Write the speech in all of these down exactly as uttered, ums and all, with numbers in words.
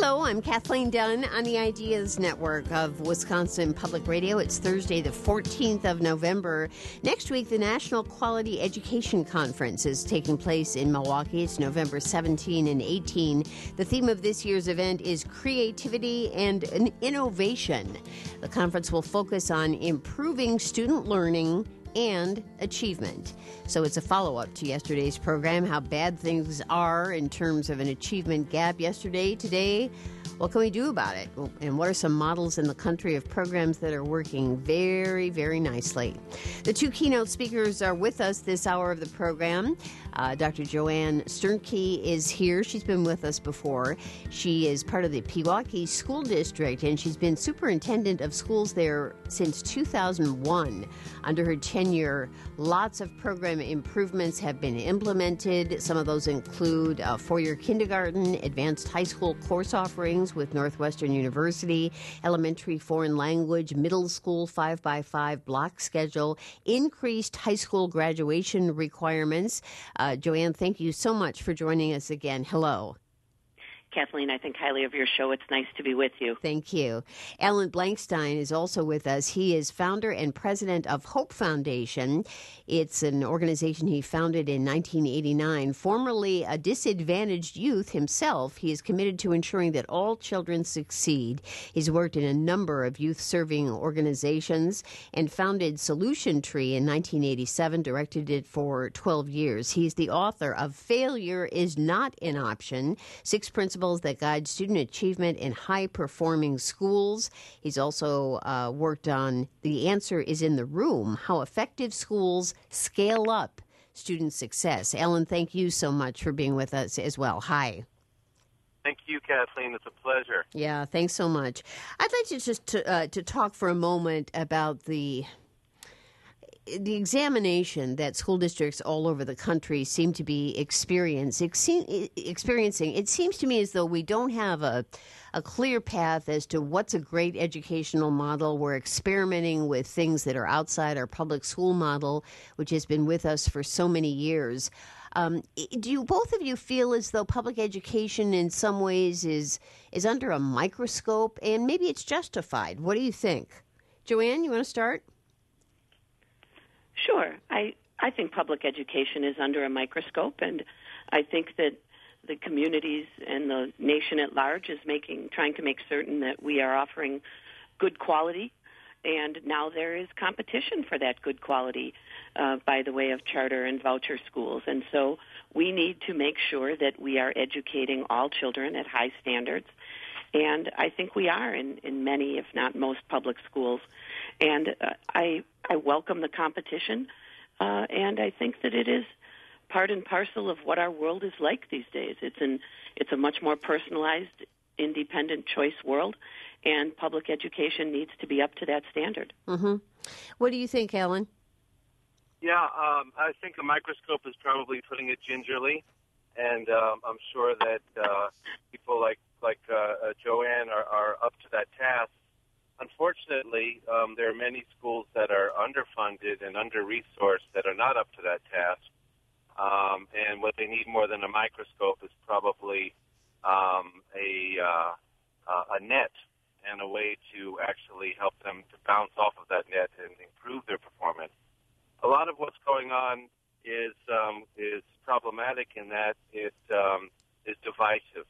Hello, I'm Kathleen Dunn on the Ideas Network of Wisconsin Public Radio. It's Thursday, the fourteenth of November. Next week, the National Quality Education Conference is taking place in Milwaukee. It's November seventeenth and eighteenth. The theme of this year's event is creativity and innovation. The conference will focus on improving student learning and achievement. So it's a follow-up to yesterday's program, how bad things are in terms of an achievement gap yesterday. Today, what can we do about it? And what are some models in the country of programs that are working very, very nicely? The two keynote speakers are with us this hour of the program. Uh, Doctor Joanne Sternke is here. She's been with us before. She is part of the Pewaukee School District, and she's been superintendent of schools there since two thousand one. Under her tenure, lots of program improvements have been implemented. Some of those include uh, four-year kindergarten, advanced high school course offerings with Northwestern University, elementary foreign language, middle school five by five block schedule, increased high school graduation requirements. Uh, Joanne, thank you so much for joining us again. Hello. Kathleen, I think highly of your show. It's nice to be with you. Thank you. Alan Blankstein is also with us. He is founder and president of Hope Foundation. It's an organization he founded in nineteen eighty-nine. Formerly a disadvantaged youth himself, he is committed to ensuring that all children succeed. He's worked in a number of youth-serving organizations and founded Solution Tree in nineteen eighty-seven, directed it for twelve years. He's the author of Failure is Not an Option, Six Principles that guide student achievement in high-performing schools. He's also uh, worked on The Answer is in the Room, How Effective Schools Scale Up Student Success. Alan, thank you so much for being with us as well. Hi. Thank you, Kathleen. It's a pleasure. Yeah, thanks so much. I'd like to just to, uh, to talk for a moment about the the examination that school districts all over the country seem to be experience, experiencing. It seems to me as though we don't have a, a clear path as to what's a great educational model. We're experimenting with things that are outside our public school model, which has been with us for so many years. Um, do you, both of you feel as though public education in some ways is is under a microscope, and maybe it's justified? What do you think? Joanne, you want to start? Sure. I, I think public education is under a microscope, and I think that the communities and the nation at large is making, trying to make certain that we are offering good quality, and now there is competition for that good quality uh, by the way of charter and voucher schools. And so we need to make sure that we are educating all children at high standards, and I think we are in, in many, if not most, public schools. And uh, I I welcome the competition, uh, and I think that it is part and parcel of what our world is like these days. It's an it's a much more personalized, independent choice world, and public education needs to be up to that standard. Mm-hmm. What do you think, Alan? Yeah, um, I think a microscope is probably putting it gingerly, and um, I'm sure that uh, people like like uh, uh, Joanne are, are up to that task. Unfortunately, um, there are many schools that are underfunded and under-resourced that are not up to that task. Um, and what they need more than a microscope is probably um, a, uh, uh, a net and a way to actually help them to bounce off of that net and improve their performance. A lot of what's going on is um, is problematic in that it um, is divisive.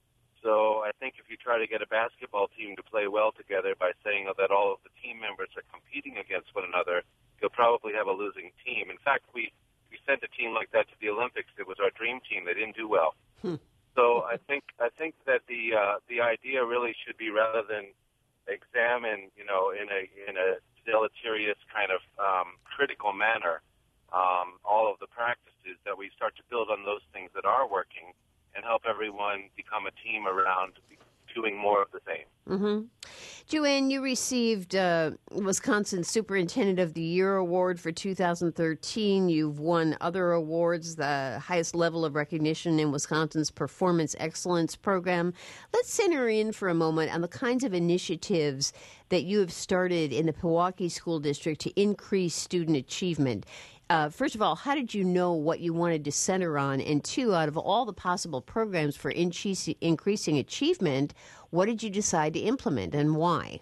So I think if you try to get a basketball team to play well together by saying that all of the team members are competing against one another, you'll probably have a losing team. In fact, we, we sent a team like that to the Olympics. It was our dream team. They didn't do well. Hmm. So I think I think that the uh, the idea really should be, rather than examine, you know, in a in a deleterious kind of um, critical manner, um, all of the practices, that we start to build on those things that are working and help everyone become a team around doing more of the same. Mm-hmm. Joanne, you received uh, Wisconsin Superintendent of the Year Award for two thousand thirteen. You've won other awards, the highest level of recognition in Wisconsin's Performance Excellence Program. Let's center in for a moment on the kinds of initiatives that you have started in the Pewaukee School District to increase student achievement. uh, first of all, how did you know what you wanted to center on? And two, out of all the possible programs for inche- increasing achievement, what did you decide to implement and why?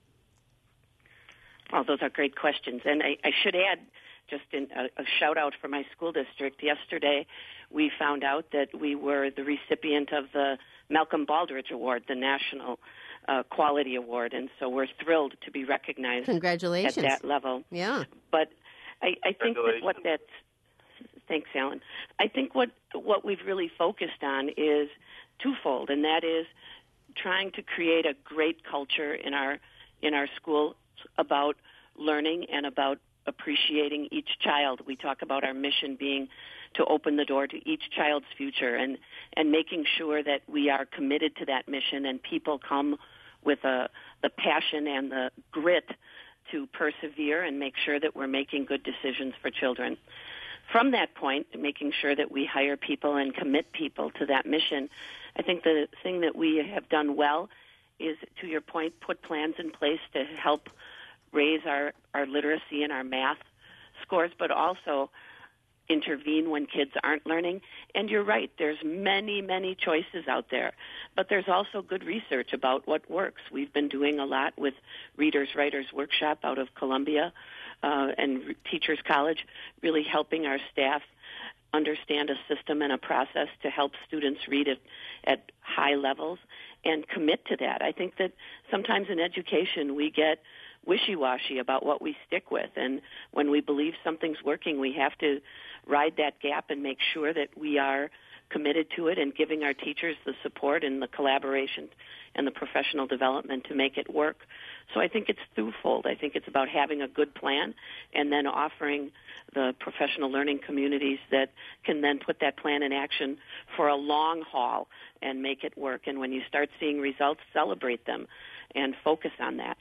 Well, those are great questions. And I, I should add, just in a, a shout out for my school district. Yesterday, we found out that we were the recipient of the Malcolm Baldrige Award, the National uh, Quality Award, and so we're thrilled to be recognized Congratulations. at that level. Yeah. But I, I think that what that's thanks, Alan. I think what what we've really focused on is twofold, and that is trying to create a great culture in our in our school about learning and about appreciating each child. We talk about our mission being to open the door to each child's future, and, and making sure that we are committed to that mission and people come with a, the passion and the grit to persevere and make sure that we're making good decisions for children. From that point, making sure that we hire people and commit people to that mission, I think the thing that we have done well is, to your point, put plans in place to help raise our, our literacy and our math scores, but also intervene when kids aren't learning. And you're right, there's many, many choices out there, but there's also good research about what works. We've been doing a lot with Readers Writers Workshop out of Columbia uh, and Teachers College, really helping our staff understand a system and a process to help students read it at high levels and commit to that. I think that sometimes in education we get wishy-washy about what we stick with, and when we believe something's working, we have to ride that gap and make sure that we are committed to it and giving our teachers the support and the collaboration and the professional development to make it work. So I think it's twofold. I think it's about having a good plan and then offering the professional learning communities that can then put that plan in action for a long haul and make it work. And when you start seeing results, celebrate them and focus on that.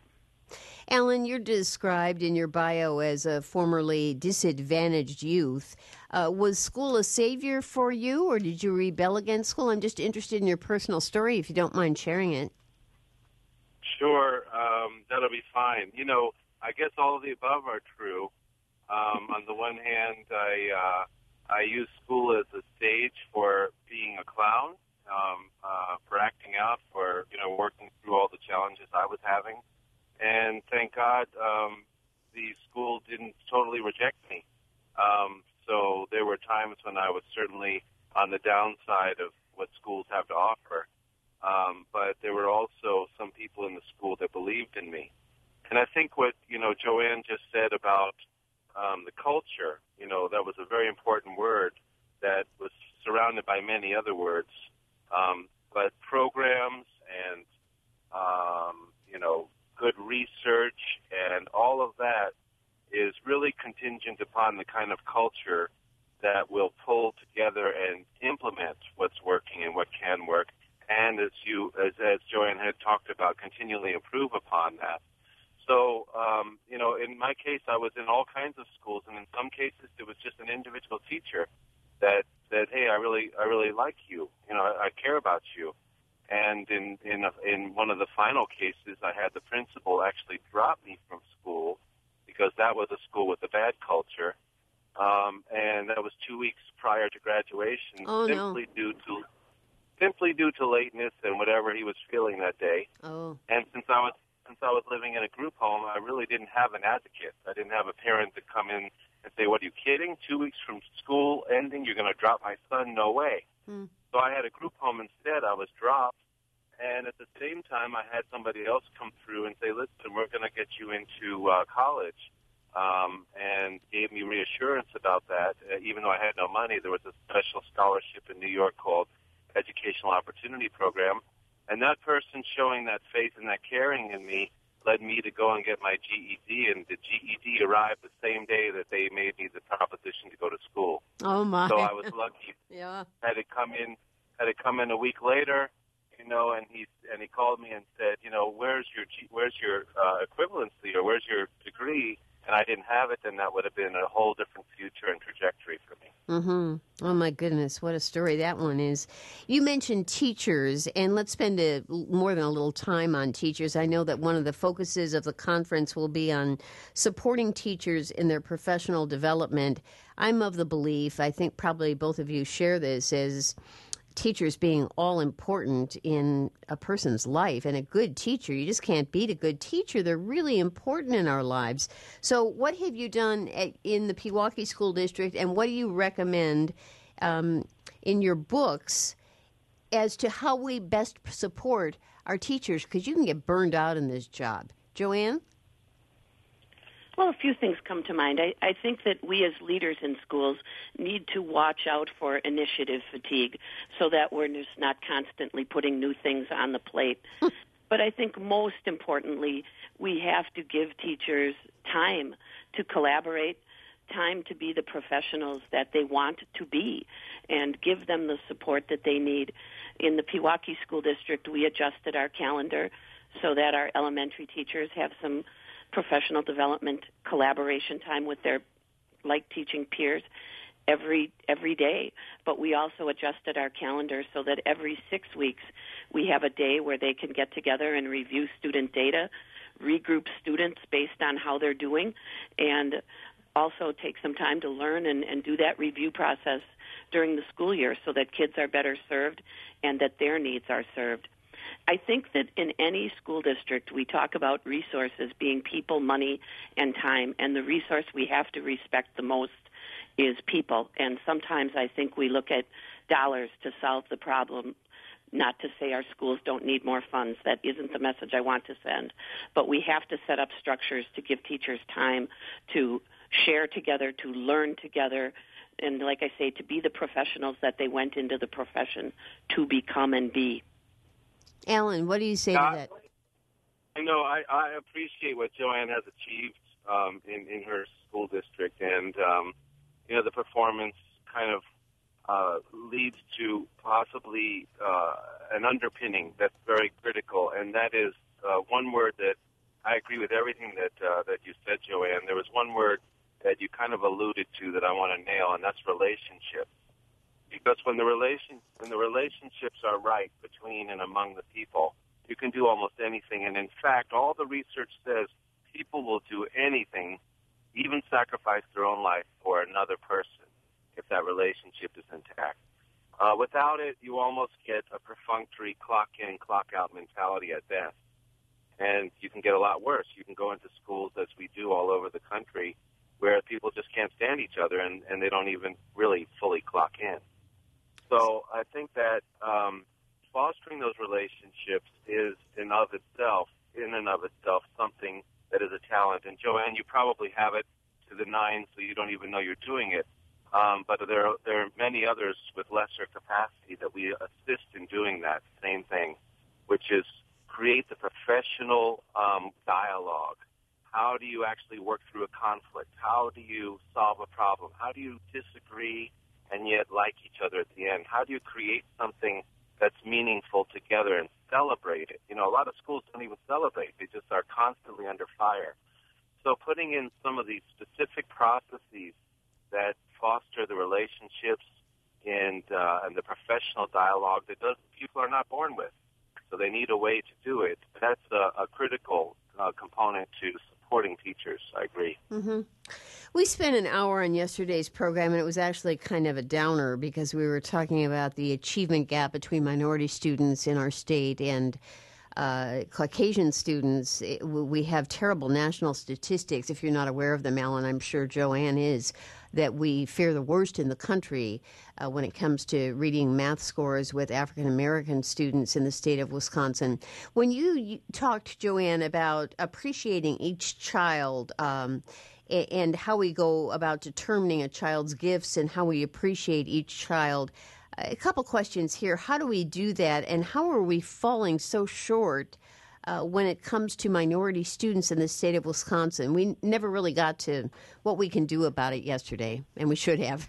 Alan, you're described in your bio as a formerly disadvantaged youth. Uh, was school a savior for you, or did you rebel against school? I'm just interested in your personal story, if you don't mind sharing it. Sure, um, that'll be fine. You know, I guess all of the above are true. Um, on the one hand, I uh, I use school as a stage for being a clown, um, uh, for acting out, for you know working through all the challenges I was having. And thank God um, the school didn't totally reject me. Um, so there were times when I was certainly on the downside of what schools have to offer. Um, but there were also some people in the school that believed in me. And I think what, you know, Joanne just said about um, the culture, you know, that was a very important word that was surrounded by many other words. Um, but programs and, um, you know, good research and all of that is really contingent upon the kind of culture that will pull together and implement what's working and what can work. And as you, as, as Joanne had talked about, continually improve upon that. So, um, you know, in my case, I was in all kinds of schools, and in some cases, it was just an individual teacher that said, "Hey, I really, I really like you. You know, I, I care about you." And in in a, in one of the final cases, I had the principal actually drop me from school because that was a school with a bad culture, um, and that was two weeks prior to graduation, oh, simply no. due to simply due to lateness and whatever he was feeling that day. Oh. And since I was since I was living in a group home, I really didn't have an advocate. I didn't have a parent to come in and say, "What, are you kidding? Two weeks from school ending, you're going to drop my son? No way." Hmm. So I had a group home instead. I was dropped. And at the same time, I had somebody else come through and say, "Listen, we're going to get you into uh, college," um, and gave me reassurance about that. Uh, even though I had no money, there was a special scholarship in New York called Educational Opportunity Program. And that person showing that faith and that caring in me led me to go and get my G E D, and the G E D arrived the same day that they made me the proposition to go to school. Oh, my. So I was lucky. Yeah. Had it come in, had it come in a week later, you know, and he and he called me and said, you know, where's your G, where's your uh, equivalency, or where's your degree? and I didn't have it, then that would have been a whole different future and trajectory for me. Mm-hmm. Oh, my goodness. What a story that one is. You mentioned teachers, and let's spend a, more than a little time on teachers. I know that one of the focuses of the conference will be on supporting teachers in their professional development. I'm of the belief, I think probably both of you share this, is teachers being all important in a person's life, and a good teacher, you just can't beat a good teacher. They're really important in our lives. So what have you done at, in the Pewaukee School District, and what do you recommend um, in your books as to how we best support our teachers? Because you can get burned out in this job. Joanne? Well, a few things come to mind. I, I think that we as leaders in schools need to watch out for initiative fatigue so that we're just not constantly putting new things on the plate. But I think most importantly, we have to give teachers time to collaborate, time to be the professionals that they want to be, and give them the support that they need. In the Pewaukee School District, we adjusted our calendar so that our elementary teachers have some professional development collaboration time with their like teaching peers every every day. But we also adjusted our calendar so that every six weeks we have a day where they can get together and review student data, regroup students based on how they're doing, and also take some time to learn and, and do that review process during the school year so that kids are better served and that their needs are served. I think that in any school district, we talk about resources being people, money, and time, and the resource we have to respect the most is people. And sometimes I think we look at dollars to solve the problem, not to say our schools don't need more funds. That isn't the message I want to send. But we have to set up structures to give teachers time to share together, to learn together, and like I say, to be the professionals that they went into the profession to become and be. Alan, what do you say to that? I know I, I appreciate what Joanne has achieved um, in, in her school district, and um, you know the performance kind of uh, leads to possibly uh, an underpinning that's very critical, and that is uh, one word that I agree with everything that uh, that you said, Joanne. There was one word that you kind of alluded to that I want to nail, and that's relationship. Because when the relation when the relationships are right between and among the people, you can do almost anything. And in fact, all the research says people will do anything, even sacrifice their own life for another person, if that relationship is intact. Uh, without it, you almost get a perfunctory clock in, clock out mentality at best. And you can get a lot worse. You can go into schools, as we do all over the country, where people just can't stand each other and, and they don't even really fully clock in. So I think that um, fostering those relationships is in of itself, in and of itself, something that is a talent. And Joanne, you probably have it to the nines, so you don't even know you're doing it. Um, but there are, there are many others with lesser capacity that we assist in doing that same thing, which is create the professional um, dialogue. How do you actually work through a conflict? How do you solve a problem? How do you disagree and yet like each other at the end? How do you create something that's meaningful together and celebrate it? You know, a lot of schools don't even celebrate. They just are constantly under fire. So putting in some of these specific processes that foster the relationships and, uh, and the professional dialogue that those people are not born with. So they need a way to do it. That's a, a critical uh, component to supporting teachers. I agree. Mm-hmm. We spent an hour on yesterday's program, and it was actually kind of a downer because we were talking about the achievement gap between minority students in our state and uh, Caucasian students. It, we have terrible national statistics. If you're not aware of them, Alan, I'm sure Joanne is, that we fare the worst in the country uh, when it comes to reading math scores with African-American students in the state of Wisconsin. When you, you talked, Joanne, about appreciating each child um, and how we go about determining a child's gifts and how we appreciate each child, a couple questions here. How do we do that, and how are we falling so short uh, when it comes to minority students in the state of Wisconsin? We never really got to what we can do about it yesterday, and we should have.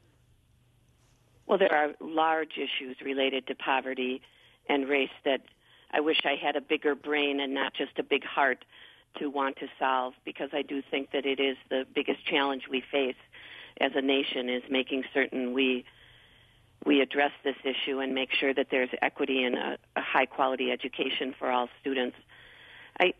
Well, there are large issues related to poverty and race that I wish I had a bigger brain and not just a big heart to want to solve, because I do think that it is the biggest challenge we face as a nation, is making certain we we address this issue and make sure that there's equity and a, a high-quality education for all students. I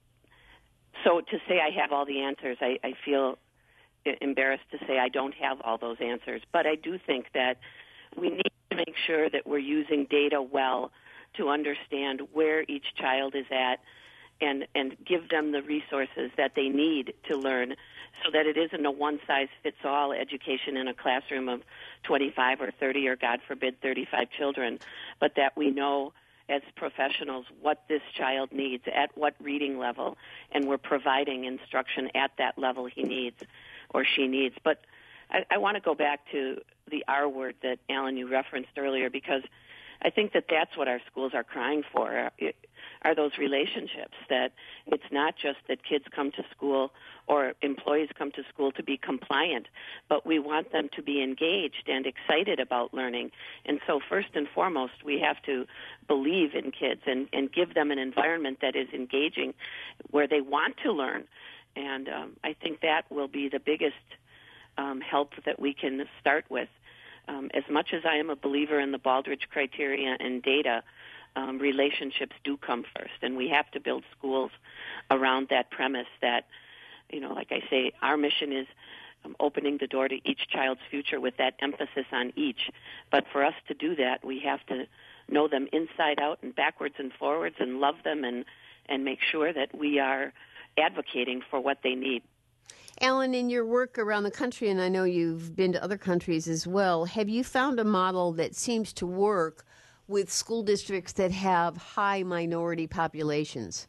So to say I have all the answers, I, I feel embarrassed to say I don't have all those answers. But I do think that we need to make sure that we're using data well to understand where each child is at and, and give them the resources that they need to learn, so that it isn't a one-size-fits-all education in a classroom of twenty-five or thirty or, God forbid, thirty-five children, but that we know as professionals what this child needs at what reading level, and we're providing instruction at that level he needs or she needs. But I, I want to go back to the R word that, Alan, you referenced earlier, because I think that that's what our schools are crying for, it, are those relationships, that it's not just that kids come to school or employees come to school to be compliant, but we want them to be engaged and excited about learning. And so first and foremost, we have to believe in kids and, and give them an environment that is engaging, where they want to learn. And um, I think that will be the biggest um, help that we can start with. Um, as much as I am a believer in the Baldrige criteria and data, um, relationships do come first, and we have to build schools around that premise that, you know, like I say, our mission is um, opening the door to each child's future with that emphasis on each. But for us to do that, we have to know them inside out and backwards and forwards and love them and, and make sure that we are advocating for what they need. Alan, in your work around the country, and I know you've been to other countries as well, have you found a model that seems to work with school districts that have high minority populations?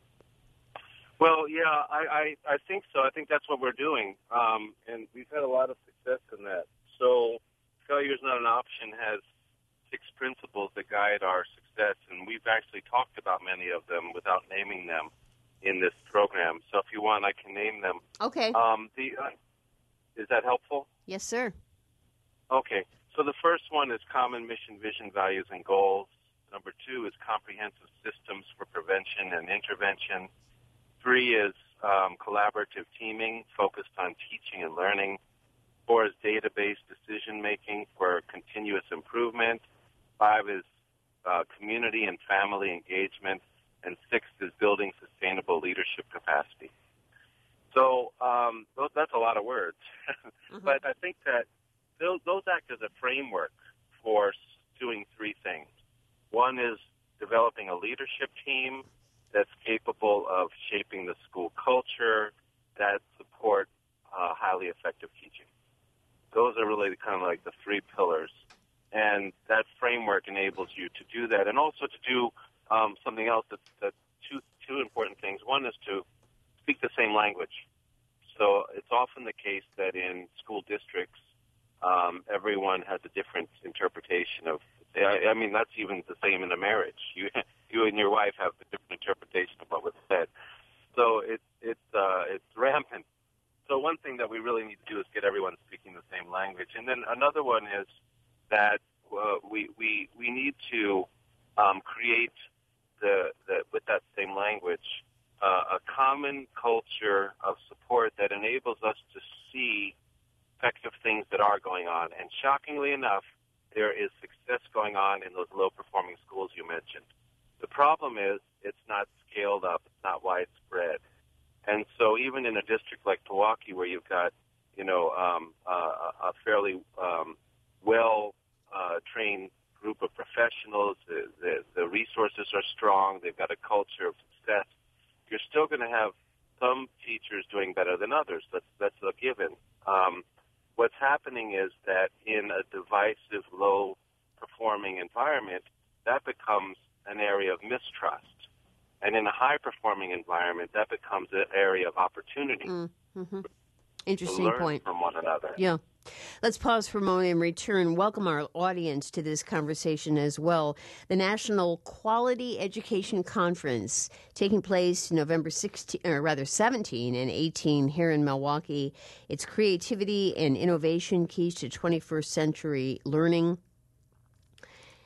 Well, yeah, I, I, I think so. I think that's what we're doing, um, and we've had a lot of success in that. So Failure is Not an Option has six principles that guide our success, and we've actually talked about many of them without naming them in this program. So if you want, I can name them. Okay. Um, the, uh, is that helpful? Yes, sir. Okay. So the first one is common mission, vision, values, and goals. Number two is comprehensive systems for prevention and intervention. Three is um, collaborative teaming focused on teaching and learning. Four is database decision-making for continuous improvement. Five is uh, community and family engagement. And sixth is building sustainable leadership capacity. So um, those, that's a lot of words. mm-hmm. But I think that those, those act as a framework for doing three things. One is developing a leadership team that's capable of shaping the school culture that support uh, highly effective teaching. Those are really kind of like the three pillars. And that framework enables you to do that, and also to do Um, something else that's, that's two, two important things. One is to speak the same language. So it's often the case that in school districts, um, everyone has a different interpretation of, I, I mean, that's even the same in a marriage. You you and your wife have a different interpretation of what was said. So it, it's, uh, it's rampant. So one thing that we really need to do is get everyone speaking the same language. And then another one is that uh, we, we, we need to um, create The, the, with that same language, uh, a common culture of support that enables us to see effective things that are going on. And shockingly enough, there is success going on in those low-performing schools you mentioned. The problem is it's not scaled up. It's not widespread. And so even in a district like Milwaukee, where you've got, you know, um, uh, a fairly um, well-trained uh, group of professionals, the, the, the resources are strong, they've got a culture of success, you're still going to have some teachers doing better than others. That's, that's a given. Um, what's happening is that in a divisive, low-performing environment, that becomes an area of mistrust. And in a high-performing environment, that becomes an area of opportunity. Mm-hmm. Interesting to learn point. From one another. Yeah. Let's pause for a moment and return. Welcome our audience to this conversation as well. The National Quality Education Conference taking place November sixteenth, or rather seventeen and eighteen here in Milwaukee. It's creativity and innovation, keys to twenty-first century learning.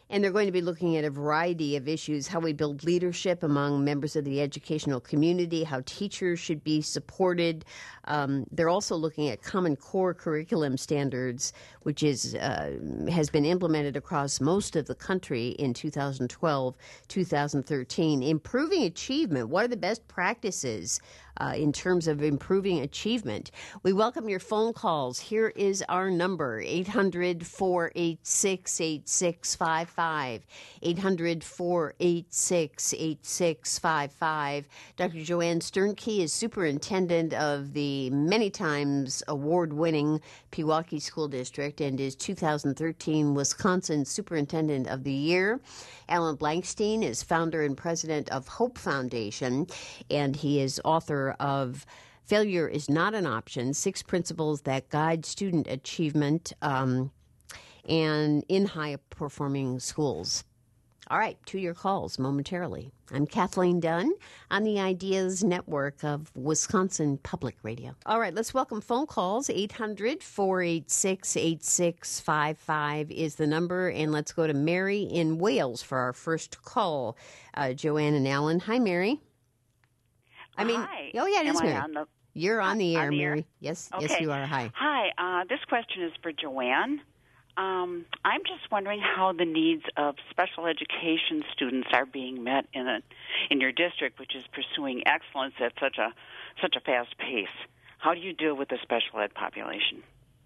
And they're going to be looking at a variety of issues, how we build leadership among members of the educational community, how teachers should be supported. Um, they're also looking at Common Core curriculum standards, which is uh, has been implemented across most of the country in two thousand twelve, two thousand thirteen. Improving achievement. What are the best practices uh, in terms of improving achievement? We welcome your phone calls. Here is our number, eight hundred, four eight six, eight six five five, eight hundred, four eight six, eight six five five. Doctor Joanne Sternke is superintendent of the many times award-winning Pewaukee School District and is two thousand thirteen Wisconsin Superintendent of the Year. Alan Blankstein is founder and president of Hope Foundation, and he is author of Failure is Not an Option, Six Principles That Guide Student Achievement um, and in High-Performing Schools. All right, to your calls momentarily. I'm Kathleen Dunn on the Ideas Network of Wisconsin Public Radio. All right, let's welcome phone calls. eight hundred, four eight six, eight six five five is the number. And let's go to Mary in Wales for our first call. Uh, Joanne and Alan. Hi, Mary. I mean, Hi. Oh, yeah, it Am is I Mary. On the, You're on the air, on the Mary. Air? Yes, okay. yes, you are. Hi. Hi. Uh, this question is for Joanne. Um, I'm just wondering how the needs of special education students are being met in a, in your district, which is pursuing excellence at such a such a fast pace. How do you deal with the special ed population?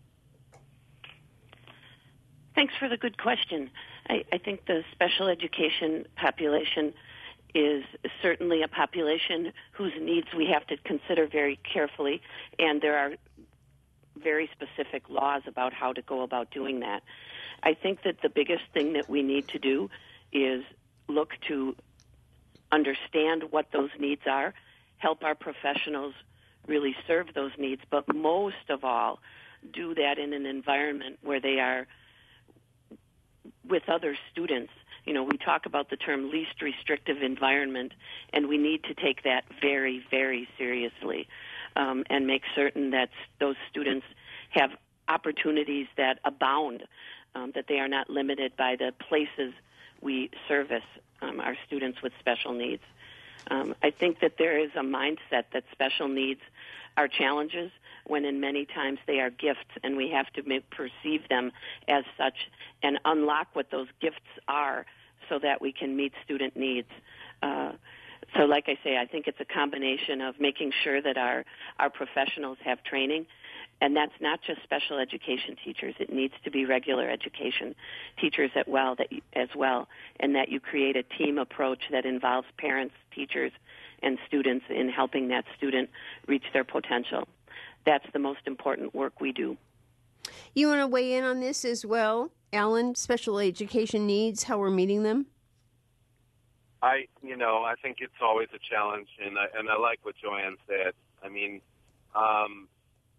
Thanks for the good question. I, I think the special education population is certainly a population whose needs we have to consider very carefully, and there are very specific laws about how to go about doing that. I think that the biggest thing that we need to do is look to understand what those needs are, help our professionals really serve those needs, but most of all, do that in an environment where they are with other students. You know, we talk about the term least restrictive environment, and we need to take that very, very seriously. Um, and make certain that those students have opportunities that abound, um, that they are not limited by the places we service um, our students with special needs. Um, I think that there is a mindset that special needs are challenges when in many times they are gifts, and we have to make, perceive them as such and unlock what those gifts are so that we can meet student needs. Uh, So like I say, I think it's a combination of making sure that our, our professionals have training, and that's not just special education teachers. It needs to be regular education teachers as well, that you, as well, and that you create a team approach that involves parents, teachers, and students in helping that student reach their potential. That's the most important work we do. You want to weigh in on this as well, Alan? Special education needs, how we're meeting them? I, you know, I think it's always a challenge, and I, and I like what Joanne said. I mean, um,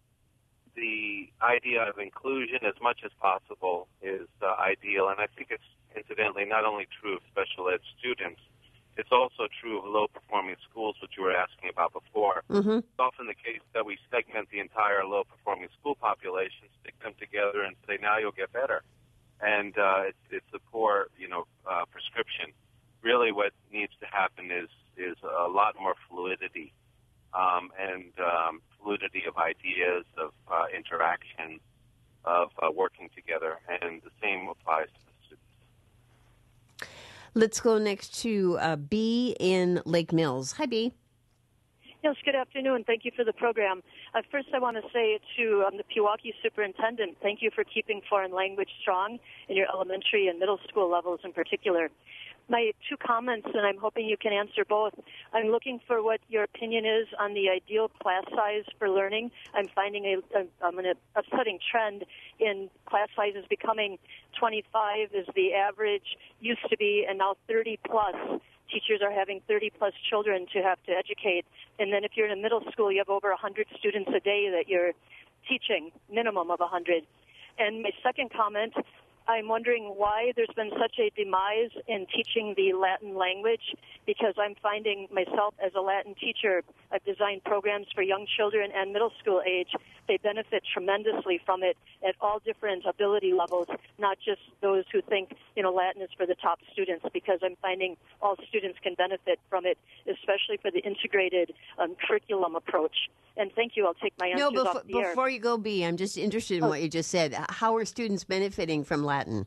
the idea of inclusion as much as possible is uh, ideal, and I think it's incidentally not only true of special ed students, it's also true of low-performing schools, which you were asking about before. Mm-hmm. It's often the case that we segment the entire low-performing school population, stick them together, and say, now you'll get better. And uh, it's, it's a poor, you know, uh, prescription. Really what needs to happen is is a lot more fluidity um, and um, fluidity of ideas, of uh, interaction, of uh, working together, and the same applies to the students. Let's go next to uh, B in Lake Mills. Hi, B. Yes, good afternoon. Thank you for the program. Uh, first, I want to say to um, the Pewaukee superintendent, thank you for keeping foreign language strong in your elementary and middle school levels in particular. My two comments, and I'm hoping you can answer both. I'm looking for what your opinion is on the ideal class size for learning. I'm finding a, a, um, an upsetting trend in class sizes becoming twenty-five is the average, used to be, and now thirty plus. Teachers are having thirty plus children to have to educate. And then if you're in a middle school, you have over one hundred students a day that you're teaching, minimum of one hundred. And my second comment, I'm wondering why there's been such a demise in teaching the Latin language, because I'm finding myself as a Latin teacher, I've designed programs for young children and middle school age. They benefit tremendously from it at all different ability levels, not just those who think, you know, Latin is for the top students, because I'm finding all students can benefit from it, especially for the integrated um, curriculum approach. And thank you. I'll take my answers no, befo- off the air. before you go, B, I'm just interested in Oh. what you just said. How are students benefiting from Latin?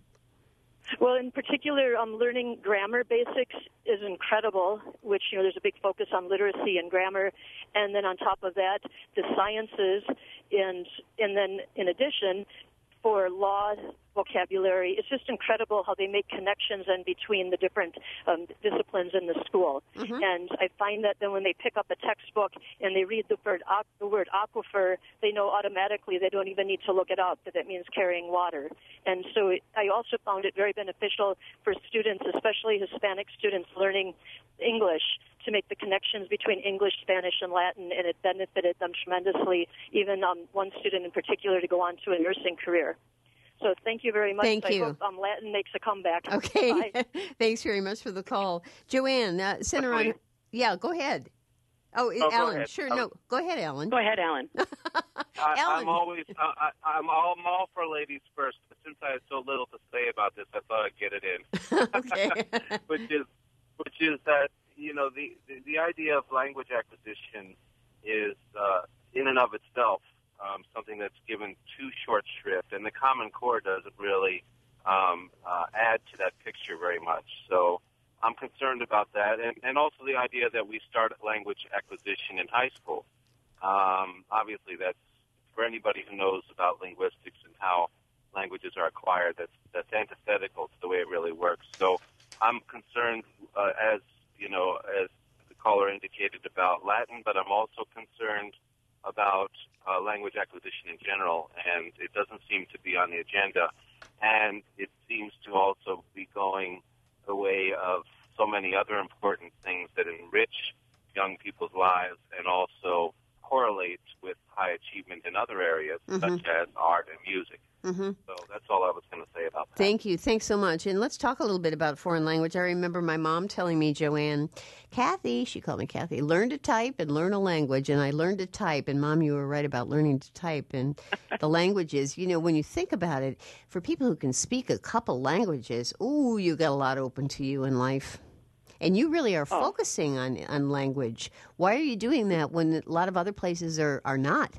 Well, in particular, um, learning grammar basics is incredible, which, you know, there's a big focus on literacy and grammar. And then on top of that, the sciences, and and then in addition, for law vocabulary, it's just incredible how they make connections in between the different um, disciplines in the school. Mm-hmm. And I find that then when they pick up a textbook and they read the word, the word aquifer, they know automatically, they don't even need to look it up, that that means carrying water. And so it, I also found it very beneficial for students, especially Hispanic students, learning English, to make the connections between English, Spanish, and Latin, and it benefited them tremendously, even um, one student in particular to go on to a nursing career. So thank you very much. Thank I you. hope um, Latin makes a comeback. Okay. Bye. Thanks very much for the call. Joanne, uh, Senator, on, yeah, go ahead. Oh, Oh, go Alan, ahead. sure. Um, No, go ahead, Alan. Go ahead, Alan. I, Alan. I'm always, I, I, I'm all, I'm all for ladies first. But since I had so little to say about this, I thought I'd get it in. Okay. which is, which is that you know the, the the idea of language acquisition is uh, in and of itself um, something that's given too short shrift, and the Common Core doesn't really um, uh, add to that picture very much. So I'm concerned about that, and, and also the idea that we start language acquisition in high school. Um, obviously, that's for anybody who knows about linguistics and how languages are acquired. That's that's antithetical to the way it really works. So I'm concerned, uh, as you know, as the caller indicated, about Latin, but I'm also concerned about uh, language acquisition in general, and it doesn't seem to be on the agenda. And it seems to also be going the way of so many other important things that enrich young people's lives and also correlate with high achievement in other areas, Mhm. such as art and music. Mm-hmm. So that's all I was going to say about that. Thank you. Thanks so much. And let's talk a little bit about foreign language. I remember my mom telling me, Joanne, Kathy, she called me Kathy, learn to type and learn a language. And I learned to type. And, Mom, you were right about learning to type. And the languages, you know, when you think about it, for people who can speak a couple languages, ooh, you got a lot open to you in life. And you really are Oh. focusing on, on language. Why are you doing that when a lot of other places are, are not?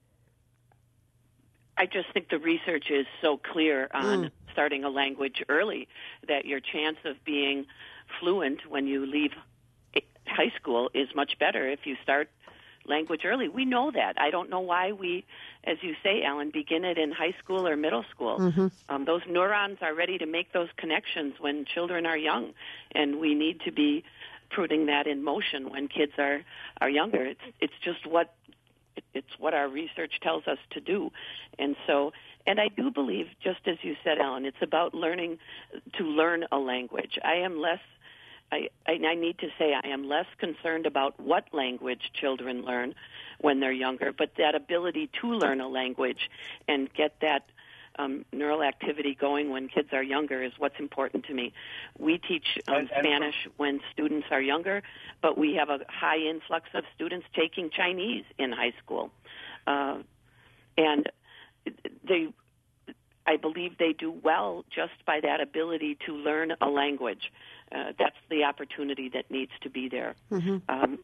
I just think the research is so clear on Mm. starting a language early that your chance of being fluent when you leave high school is much better if you start language early. We know that. I don't know why we, as you say, Alan, begin it in high school or middle school. Mm-hmm. Um, those neurons are ready to make those connections when children are young, and we need to be putting that in motion when kids are, are younger. It's it's just what it, it's what our research tells us to do, and so and I do believe, just as you said, Alan, it's about learning to learn a language. I am less. I, I, I need to say I am less concerned about what language children learn when they're younger, but that ability to learn a language and get that um, neural activity going when kids are younger is what's important to me. We teach um, And- and- Spanish when students are younger, but we have a high influx of students taking Chinese in high school. Uh, and they, I believe they do well just by that ability to learn a language. Uh, that's the opportunity that needs to be there. Mm-hmm. Um,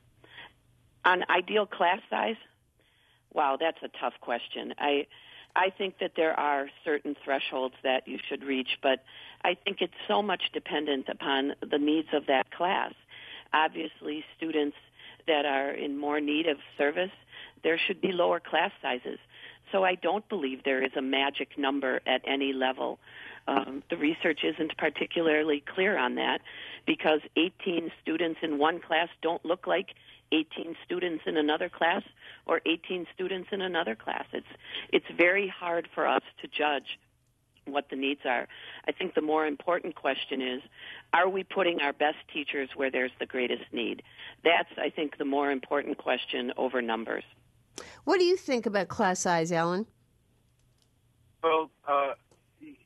on ideal class size, wow, that's a tough question. I I think that there are certain thresholds that you should reach, but I think it's so much dependent upon the needs of that class. Obviously, students that are in more need of service, there should be lower class sizes. So I don't believe there is a magic number at any level. Um, the research isn't particularly clear on that because eighteen students in one class don't look like eighteen students in another class or eighteen students in another class. It's it's very hard for us to judge what the needs are. I think the more important question is, are we putting our best teachers where there's the greatest need? That's, I think, the more important question over numbers. What do you think about class size, Alan? Well, uh,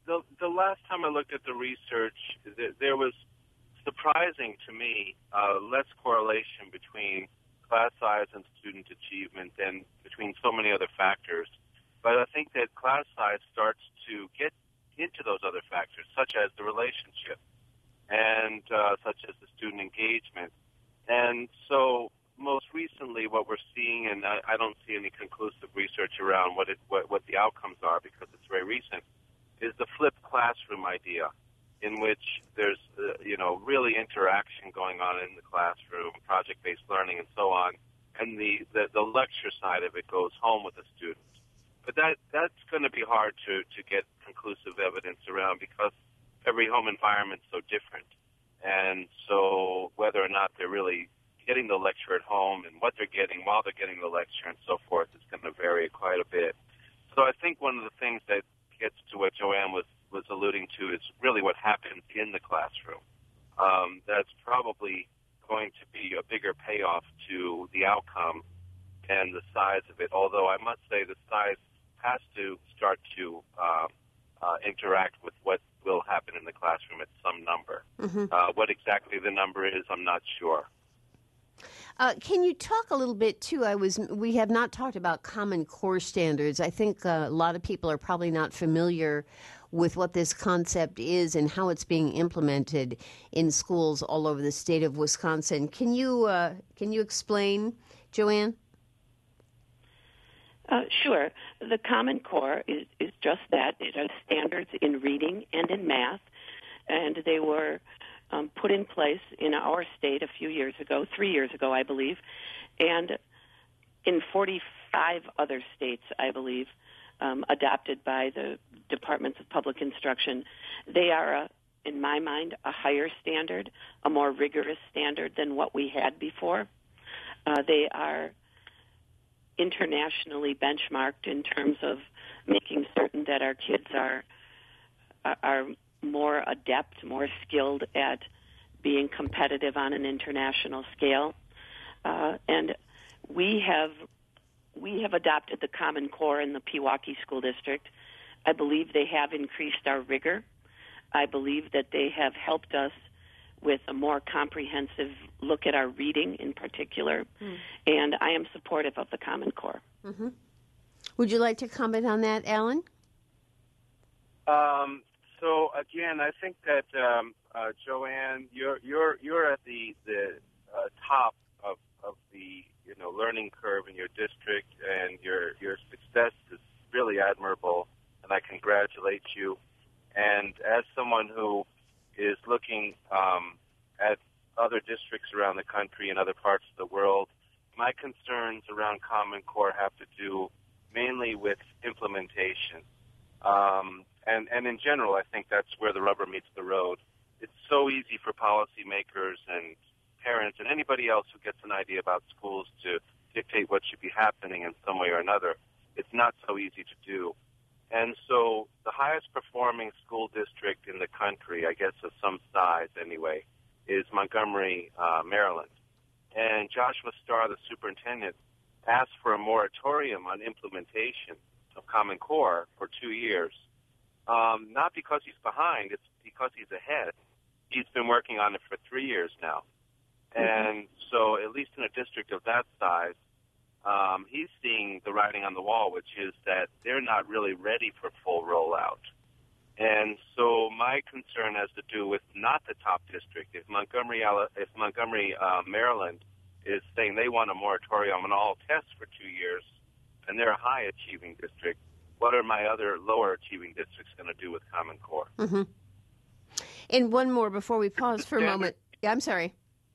the the last time I looked at the research, th- there was surprising to me uh, less correlation between class size and student achievement than between so many other factors. But I think that class size starts to get into those other factors, such as the relationship and uh, such as the student engagement. And so most recently what we're seeing, and I, I don't see any conclusive research around what, it, what, what the outcomes are because it's very recent, is the flipped classroom idea, in which there's, uh, you know, really interaction going on in the classroom, project-based learning and so on, and the, the, the lecture side of it goes home with the student. But that that's going to be hard to, to get conclusive evidence around because every home environment's so different. And so whether or not they're really getting the lecture at home and what they're getting while they're getting the lecture and so forth is going to vary quite a bit. So I think one of the things that gets to what Joanne was was alluding to is really what happens in the classroom. Um, that's probably going to be a bigger payoff to the outcome and the size of it, although I must say the size has to start to uh, uh, interact with what will happen in the classroom at some number. Mm-hmm. Uh, what exactly the number is, I'm not sure. Uh, can you talk a little bit, too? I was we have not talked about Common Core standards. I think uh, a lot of people are probably not familiar with what this concept is and how it's being implemented in schools all over the state of Wisconsin. Can you uh, can you explain, Joanne? Uh, sure. The Common Core is, is just that. It has standards in reading and in math, and they were um, put in place in our state a few years ago, three years ago, I believe, and in forty-five other states, I believe, um, adopted by the Departments of Public Instruction. They are, a, in my mind, a higher standard, a more rigorous standard than what we had before. Uh, they are internationally benchmarked in terms of making certain that our kids are are more adept, more skilled at being competitive on an international scale. Uh, and we have we have adopted the Common Core in the Pewaukee School District. I believe they have increased our rigor. I believe that they have helped us with a more comprehensive look at our reading in particular, mm. and I am supportive of the Common Core. Mm-hmm. Would you like to comment on that, Alan? Um, so again, I think that um, uh, Joanne, you're you're you're at the the uh, top of of the you know learning curve in your district, and your your success is really admirable, and I congratulate you. And as someone who is looking um, at other districts around the country and other parts of the world, my concerns around Common Core have to do mainly with implementation. Um, and, and in general, I think that's where the rubber meets the road. It's so easy for policymakers and parents and anybody else who gets an idea about schools to dictate what should be happening in some way or another. It's not so easy to do. And so the highest performing school district in the country, I guess of some size anyway, is Montgomery, uh, Maryland. And Joshua Starr, the superintendent, asked for a moratorium on implementation of Common Core for two years. Um, not because he's behind, it's because he's ahead. He's been working on it for three years now. Mm-hmm. And so at least in a district of that size, Um, he's seeing the writing on the wall, which is that they're not really ready for full rollout. And so my concern has to do with not the top district. If Montgomery, if Montgomery, uh, Maryland is saying they want a moratorium on all tests for two years, and they're a high-achieving district, what are my other lower-achieving districts going to do with Common Core? Mm-hmm. And one more before we pause for a moment. Yeah, I'm sorry.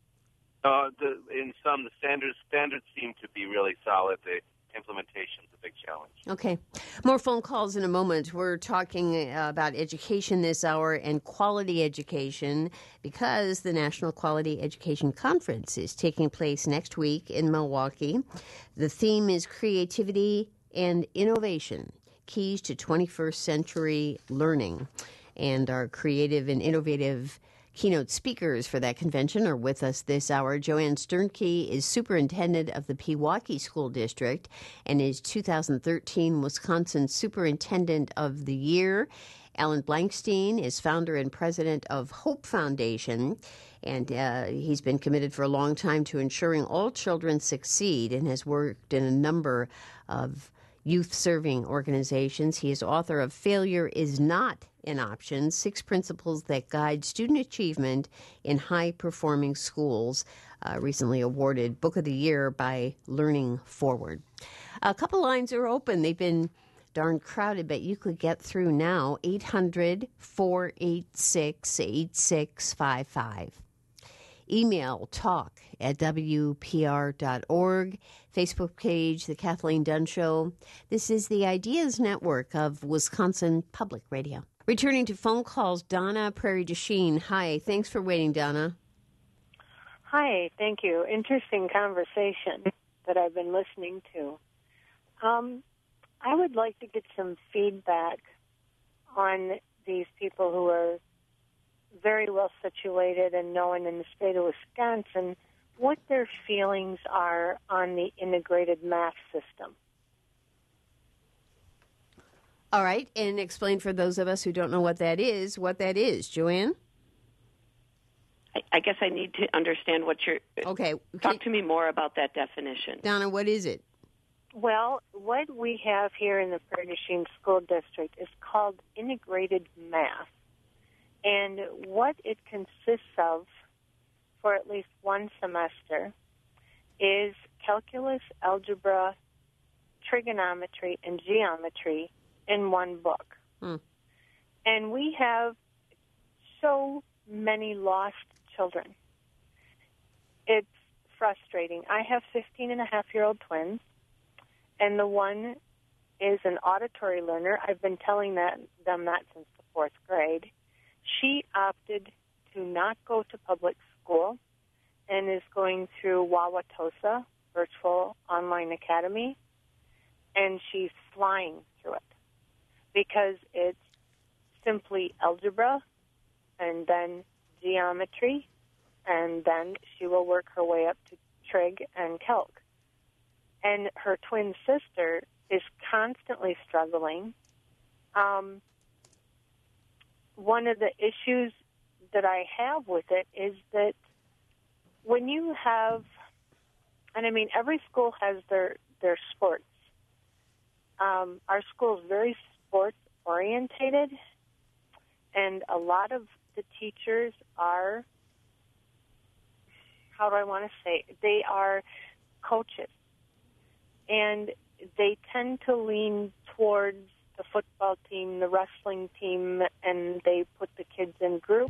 Uh, the, in some, the standards standards seem to be really solid. The implementation is a big challenge. Okay. More phone calls in a moment. We're talking uh, about education this hour and quality education because the National Quality Education Conference is taking place next week in Milwaukee. The theme is creativity and innovation, keys to twenty-first century learning. And our creative and innovative keynote speakers for that convention are with us this hour. Joanne Sternke is superintendent of the Pewaukee School District and is two thousand thirteen Wisconsin Superintendent of the Year. Alan Blankstein is founder and president of Hope Foundation, and uh, he's been committed for a long time to ensuring all children succeed and has worked in a number of youth-serving organizations. He is author of Failure is Not an Option, Six Principles That Guide Student Achievement in High-Performing Schools, uh, recently awarded Book of the Year by Learning Forward. A couple lines are open. They've been darn crowded, but you could get through now. eight hundred, four eight six, eight six five five. Email talk at W P R dot org. Facebook page, The Kathleen Dunn Show. This is the Ideas Network of Wisconsin Public Radio. Returning to phone calls, Donna, Prairie du Chien. Hi, thanks for waiting, Donna. Hi, thank you. Interesting conversation that I've been listening to. Um, I would like to get some feedback on these people who are very well situated and known in the state of Wisconsin, what their feelings are on the integrated math system. All right, and explain for those of us who don't know what that is, what that is. Joanne? I, I guess I need to understand what you're... Okay. Talk to me more about that definition. Donna, what is it? Well, what we have here in the Prairie du Chien School District is called integrated math. And what it consists of for at least one semester is calculus, algebra, trigonometry, and geometry in one book. Hmm. And we have so many lost children. It's frustrating. I have fifteen and a half year old twins, and the one is an auditory learner. I've been telling that, them that since the fourth grade. She opted to not go to public school and is going through Wauwatosa Virtual Online Academy, and she's flying through it because it's simply algebra and then geometry, and then she will work her way up to trig and calc. And her twin sister is constantly struggling. Um, one of the issues that I have with it is that when you have, and I mean, every school has their, their sports. Um, our school is very sports-orientated, and a lot of the teachers are, how do I want to say, they are coaches. And they tend to lean towards the football team, the wrestling team, and they put the kids in groups.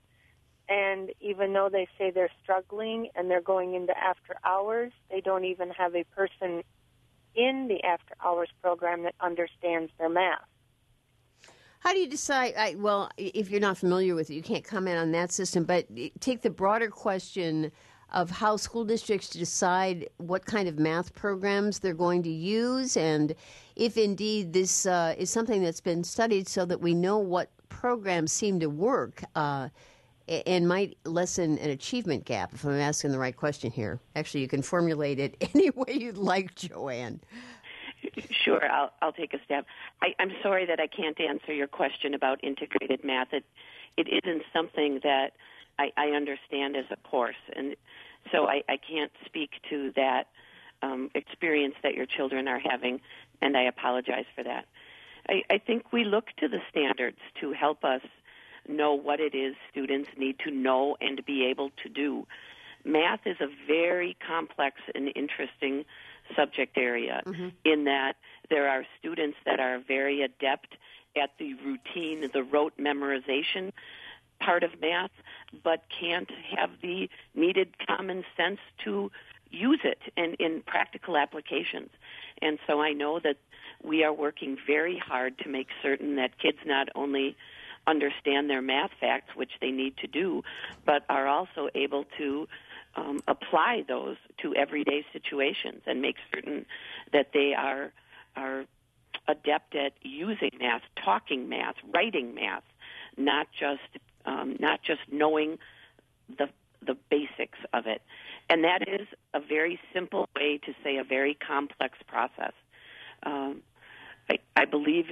And even though they say they're struggling and they're going into after hours, they don't even have a person in the after hours program that understands their math. How do you decide? I, well, if you're not familiar with it, you can't comment on that system, but take the broader question of how school districts decide what kind of math programs they're going to use, and if indeed this uh, is something that's been studied so that we know what programs seem to work uh, and might lessen an achievement gap, if I'm asking the right question here. Actually, you can formulate it any way you'd like, Joanne. Sure, I'll, I'll take a stab. I, I'm sorry that I can't answer your question about integrated math. It, it isn't something that I, I understand as a course, and so I, I can't speak to that um, experience that your children are having, and I apologize for that. I, I think we look to the standards to help us know what it is students need to know and be able to do. Math is a very complex and interesting subject area mm-hmm. in that there are students that are very adept at the routine, the rote memorization part of math, but can't have the needed common sense to use it in, in practical applications. And so I know that we are working very hard to make certain that kids not only understand their math facts, which they need to do, but are also able to um, apply those to everyday situations and make certain that they are are adept at using math, talking math, writing math, not just um, not just knowing the the basics of it. And that is a very simple way to say a very complex process. Um, I, I believe in,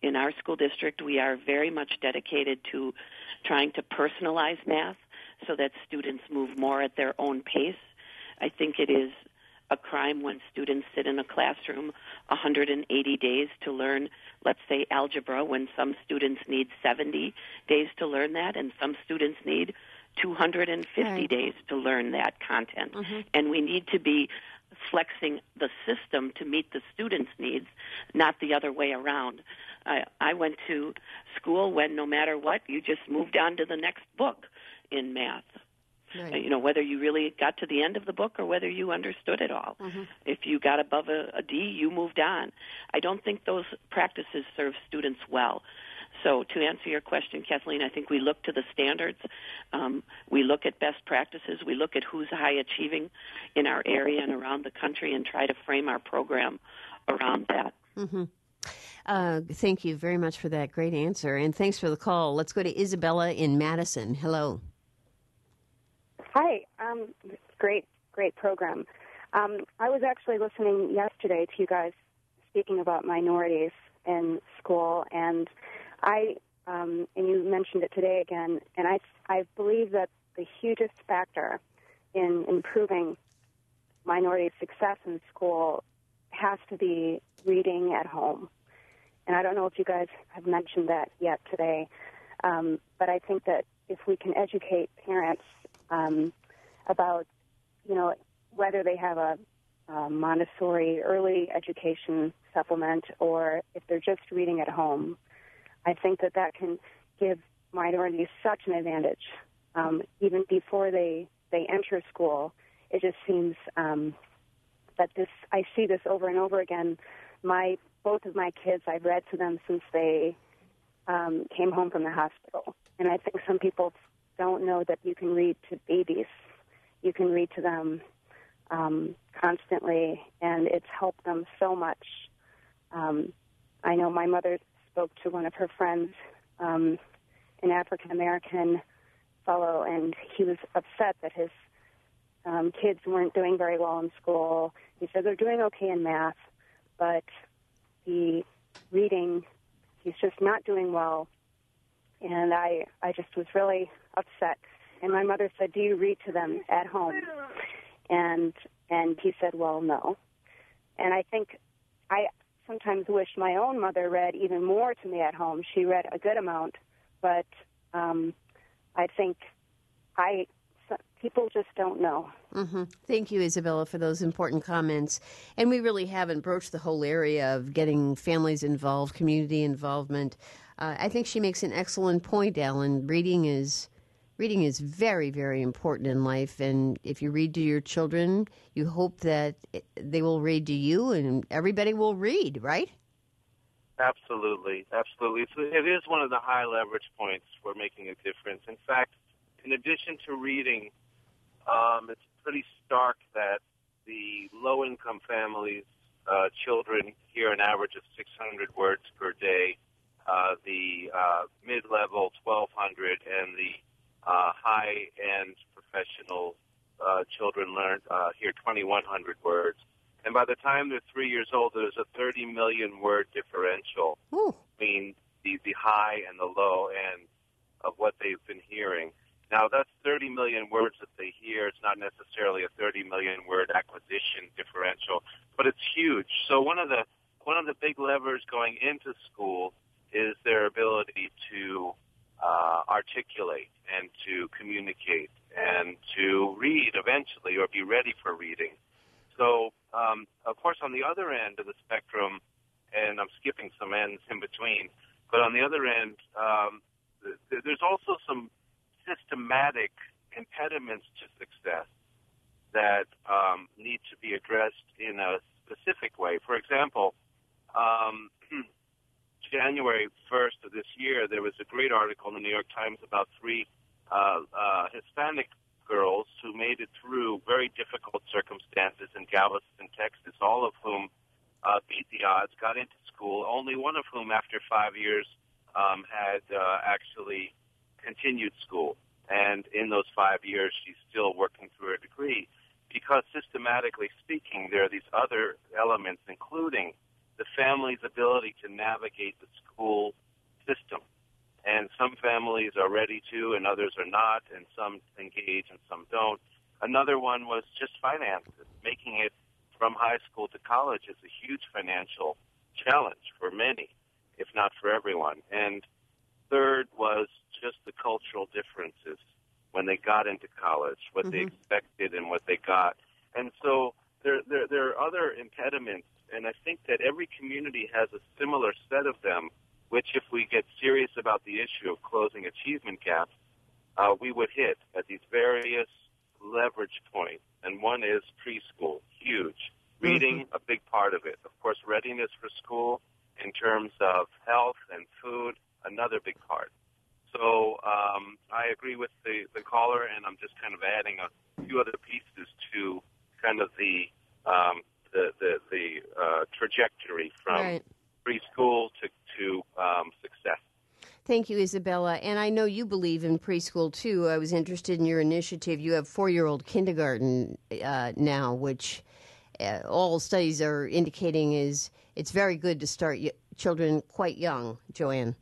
in our school district, we are very much dedicated to trying to personalize math so that students move more at their own pace. I think it is a crime when students sit in a classroom one hundred eighty days to learn, let's say, algebra, when some students need seventy days to learn that, and some students need two hundred fifty right. days to learn that content. Mm-hmm. And we need to be flexing the system to meet the students' needs, not the other way around. I, I went to school when no matter what, you just moved on to the next book in math. Right. You know, whether you really got to the end of the book or whether you understood it all. Mm-hmm. If you got above a, a D, you moved on. I don't think those practices serve students well. So to answer your question, Kathleen, I think we look to the standards. Um, we look at best practices. We look at who's high achieving in our area and around the country and try to frame our program around that. Mm-hmm. Uh, thank you very much for that great answer, and thanks for the call. Let's go to Isabella in Madison. Hello. Hi. Um, great, great program. Um, I was actually listening yesterday to you guys speaking about minorities in school, and I um, and you mentioned it today again, and I, I believe that the hugest factor in improving minority success in school has to be reading at home. And I don't know if you guys have mentioned that yet today, um, but I think that if we can educate parents um, about, you know, whether they have a, a Montessori early education supplement or if they're just reading at home, I think that that can give minorities such an advantage. Um, even before they, they enter school, it just seems um, that this, I see this over and over again. My both of my kids, I've read to them since they um, came home from the hospital. And I think some people don't know that you can read to babies. You can read to them um, constantly, and it's helped them so much. Um, I know my mother spoke to one of her friends, um, an African-American fellow, and he was upset that his um, kids weren't doing very well in school. He said they're doing okay in math, but the reading, he's just not doing well. And I, I just was really upset. And my mother said, do you read to them at home? And and he said, well, no. And I think I sometimes wish my own mother read even more to me at home. She read a good amount, but um, I think I people just don't know. Mm-hmm. Thank you, Isabella, for those important comments. And we really haven't broached the whole area of getting families involved, community involvement. Uh, I think she makes an excellent point, Alan. Reading is reading is very, very important in life. And if you read to your children, you hope that they will read to you, and everybody will read, right? Absolutely, absolutely. It's, it is one of the high leverage points for making a difference. In fact, in addition to reading, um, it's pretty stark that the low-income families' uh, children hear an average of six hundred words per day, uh, the uh, mid-level twelve hundred, and the uh, high-end professional uh, children learn uh, hear twenty-one hundred words. And by the time they're three years old, there's a thirty million word differential Ooh. between the, the high and the low end of what they've been hearing. Now, that's thirty million words that they hear. It's not necessarily a thirty million word acquisition differential, but it's huge. So one of the one of the big levers going into school is their ability to uh, articulate and to communicate and to read eventually or be ready for reading. So, um, of course, on the other end of the spectrum, and I'm skipping some ends in between, but on the other end, um, th- there's also some systematic impediments to success that um, need to be addressed in a specific way. For example, um, January first of this year, there was a great article in the New York Times about three uh, uh, Hispanic girls who made it through very difficult circumstances in Galveston, Texas, all of whom uh, beat the odds, got into school, only one of whom, after five years, um, had uh, actually continued school. And in those five years, she's still working through her degree because, systematically speaking, there are these other elements, including the family's ability to navigate the school system. And some families are ready to, and others are not, and some engage and some don't. Another one was just finances. Making it from high school to college is a huge financial challenge for many, if not for everyone. And third was just the cultural differences when they got into college, what mm-hmm. they expected and what they got. And so there, there, there are other impediments, and I think that every community has a similar set of them, which if we get serious about the issue of closing achievement gaps, uh, we would hit at these various leverage points. And one is preschool, huge. Reading, mm-hmm. a big part of it. Of course, readiness for school in terms of health and food, another big part. So um, I agree with the, the caller, and I'm just kind of adding a few other pieces to kind of the um, the the, the uh, trajectory from right. preschool to to um, success. Thank you, Isabella. And I know you believe in preschool, too. I was interested in your initiative. You have four-year-old kindergarten uh, now, which uh, all studies are indicating is it's very good to start y- children quite young. Joanne?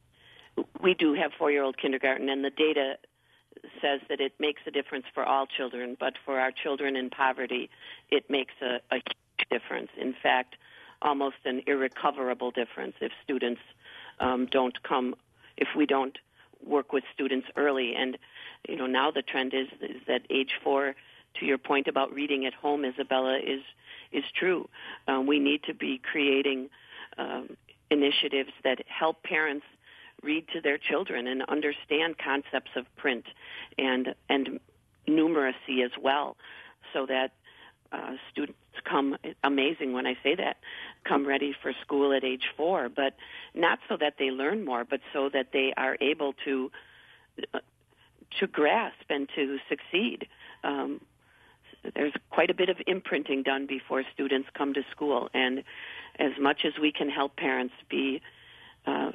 We do have four-year-old kindergarten, and the data says that it makes a difference for all children, but for our children in poverty, it makes a, a huge difference. In fact, almost an irrecoverable difference if students um, don't come, if we don't work with students early. And, you know, now the trend is, is that age four, to your point about reading at home, Isabella, is is true. Um, we need to be creating um, initiatives that help parents read to their children and understand concepts of print and and numeracy as well, so that uh, students come, amazing when I say that, come ready for school at age four, but not so that they learn more, but so that they are able to uh, to grasp and to succeed. Um, there's quite a bit of imprinting done before students come to school, and as much as we can help parents be uh,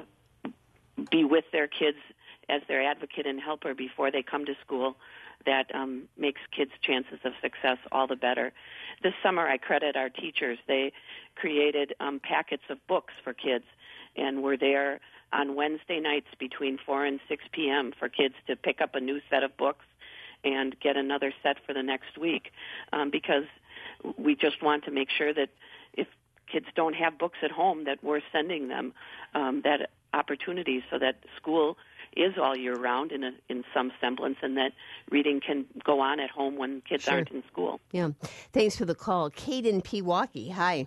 be with their kids as their advocate and helper before they come to school, that um, makes kids' chances of success all the better. This summer, I credit our teachers. They created um, packets of books for kids, and were there on Wednesday nights between four and six p.m. for kids to pick up a new set of books and get another set for the next week, um, because we just want to make sure that if kids don't have books at home, that we're sending them um, that opportunity so that school is all year round in a, in some semblance, and that reading can go on at home when kids sure. aren't in school. Yeah. Thanks for the call. Kate in Pewaukee. Hi.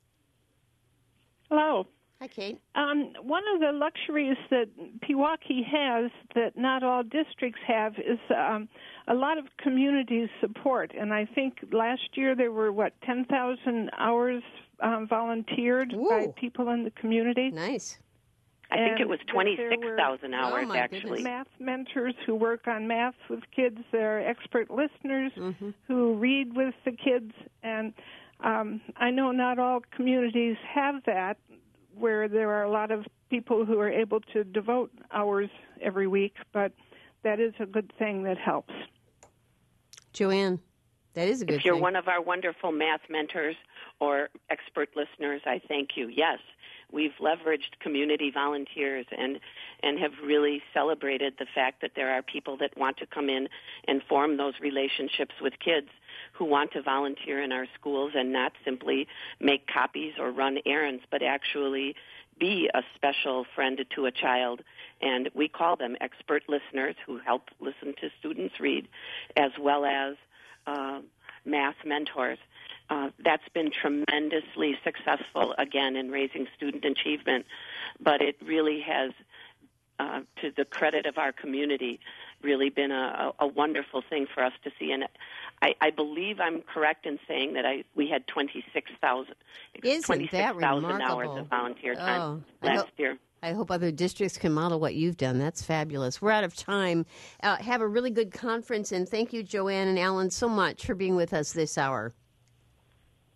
Hello. Hi, Kate. Um, one of the luxuries that Pewaukee has that not all districts have is um, a lot of community support. And I think last year there were, what, ten thousand hours um, volunteered Ooh. by people in the community. Nice. I and think it was twenty-six thousand hours, oh actually. Math mentors who work on math with kids. There are expert listeners mm-hmm. who read with the kids. And um, I know not all communities have that, where there are a lot of people who are able to devote hours every week, but that is a good thing that helps. Joanne, that is a good thing. If you're thing. one of our wonderful math mentors or expert listeners, I thank you. Yes, we've leveraged community volunteers and and have really celebrated the fact that there are people that want to come in and form those relationships with kids who want to volunteer in our schools and not simply make copies or run errands, but actually be a special friend to a child. And we call them expert listeners who help listen to students read, as well as uh, math mentors. Uh, that's been tremendously successful, again, in raising student achievement, but it really has, uh, to the credit of our community, really been a, a wonderful thing for us to see. And I, I believe I'm correct in saying that I we had twenty-six thousand hours of volunteer time oh, last hope, year. I hope other districts can model what you've done. That's fabulous. We're out of time. Uh, have a really good conference, and thank you, Joanne and Alan, so much for being with us this hour.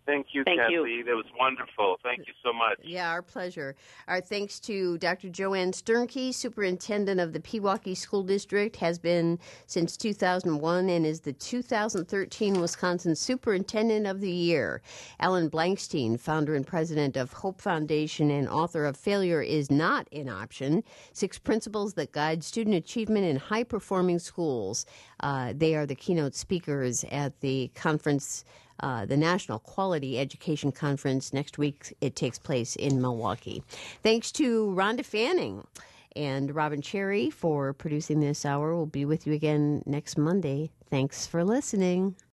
Thank you, Thank you. Kathleen. It was wonderful. Thank you so much. Yeah, our pleasure. Our thanks to Doctor Joanne Sternke, Superintendent of the Pewaukee School District, has been since two thousand one and is the two thousand thirteen Wisconsin Superintendent of the Year. Ellen Blankstein, founder and president of Hope Foundation and author of Failure is Not an Option, Six Principles That Guide Student Achievement in High-Performing Schools. Uh, they are the keynote speakers at the conference Uh, the National Quality Education Conference. Next week, it takes place in Milwaukee. Thanks to Rhonda Fanning and Robin Cherry for producing this hour. We'll be with you again next Monday. Thanks for listening.